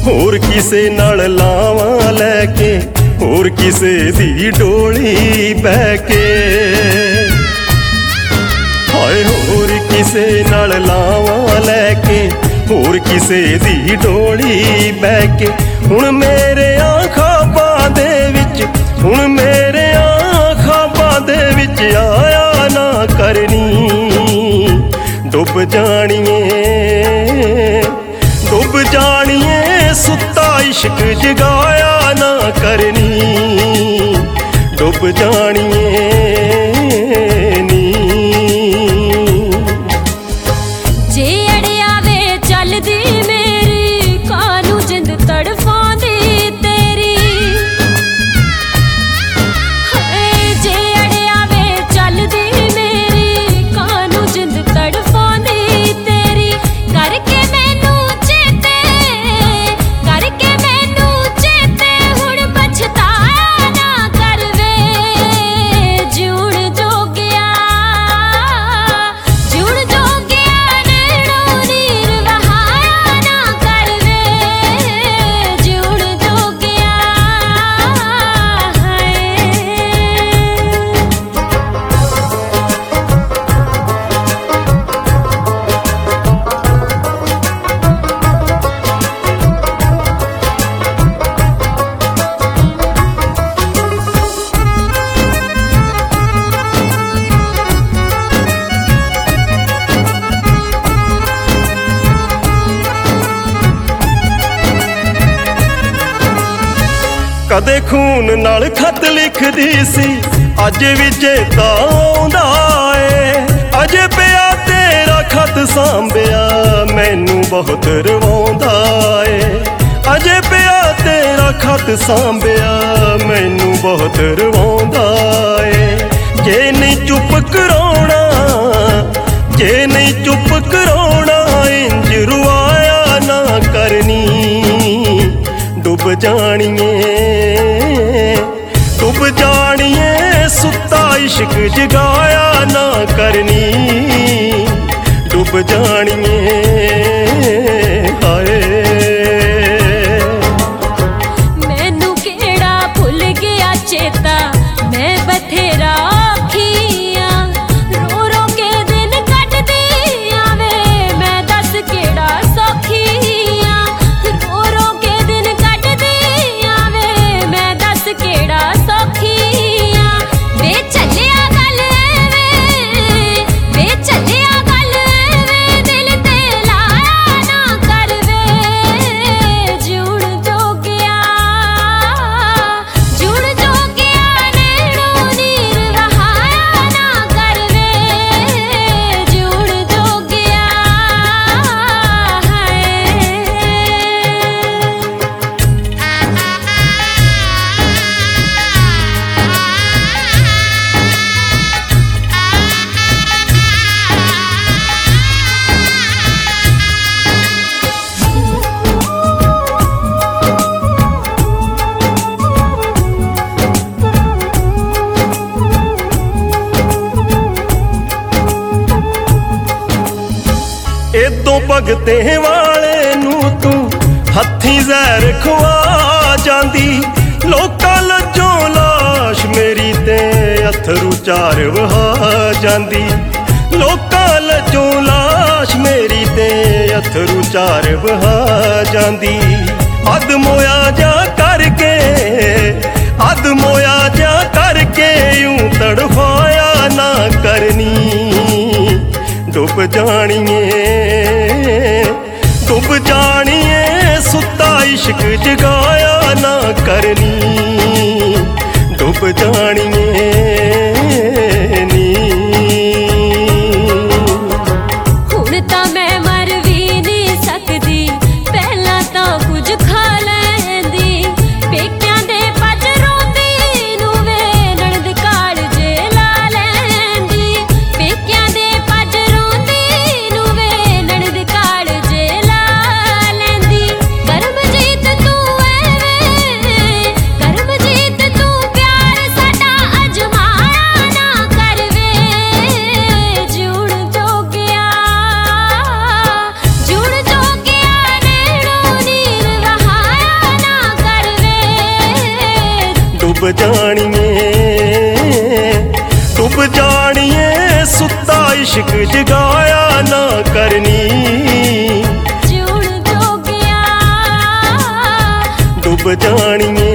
होर किसे नाल लावां लैके, होर किसे दी डोली बह के। हाय होर किसे नाल लावां लैके, होर किसे दी डोली बह के। हुण मेरे ख्वाबां दे विच, हुण मेरे ख्वाबां दे विच आया ना करनी। डुब जानिए, डुब जानिए, सुत्ता इश्क जगाया ना करनी। डुब जानिए नी। जे अड़िया वे चलदी मेरी, कानू जिंद तड़फांदी तेरी। जे अड़िया वे चलदी मेरी, कानू जिंद तड़फांदी तेरी। करके मैनू चेते, करके मैनू चेते, हुण पछताया ना करवे। जूण जोगिया, जूण जोगिया, नैणों नीर वहाया ना करवे। जूण जोगिया है। कदे खून नाल खत लिखदी सी, अज भी चेता आउंदा ए। अजे पिया तेरा खत सांभिया, मैनू बहुत रवाउंदा ए। अजे पिया तेरा खत सांभिया, मैनू बहुत रवाउंदा ए। जे नहीं चुप कराउणा, जे नहीं चुप कराउणा, इंज रुआया ना करनी। डुब जानिए, डुब जानिए, सुत्ता इश्क जगाया ना करनी। डुब जानिए हाय। मैनू केड़ा भुल गया चेता, मैं बथेरा आखियां। रो रो के दिन कटदी आवे, मैं दस केड़ा सौखियां। रो रो के दिन कटदी आवे, मैं दस केड़ा सौखियां। वे चलिया गल एवें, वे चलिया गल एवें, दिल ते लाया ना करवे। जूण जोगिया, जूण जोगिया, नैणों नीर वहाया ना करवे। जूण जोगिया है। इदों भगते वाले नू तू हथी जहर खुआ जांदी। लोकां लज्जों लाश मेरी ते अथरू चार वहा जांदी। लोकां लज्जों लाश मेरी ते अथरू चार वहा जांदी। अद मोया जा करके, अद मोया जा करके, यूं तड़फाया ना करनी। डुब जानिए, डुब जानिए, सुत्ता इश्क जगाया ना करनी। डुब जानिए नी। हुण तां मैं मर भी नहीं सकदी, पहला तां कुछ खा लैंदी। पेकियां दे पज रोंदी नूं वे नणद काल जे ला लैंदी। पेकियां दे पज रोंदी नूं वे नणद काल जे ला लैंदी। करमजीत तू एवें, करमजीत तू प्यार साडा ਡੁੱਬ ਜਾਣੀਏ ਡੁੱਬ ਜਾਣੀਏ ਸੁੱਤਾ इश्क जगाया ना करनी जीउण जोगिया डुब जाणीए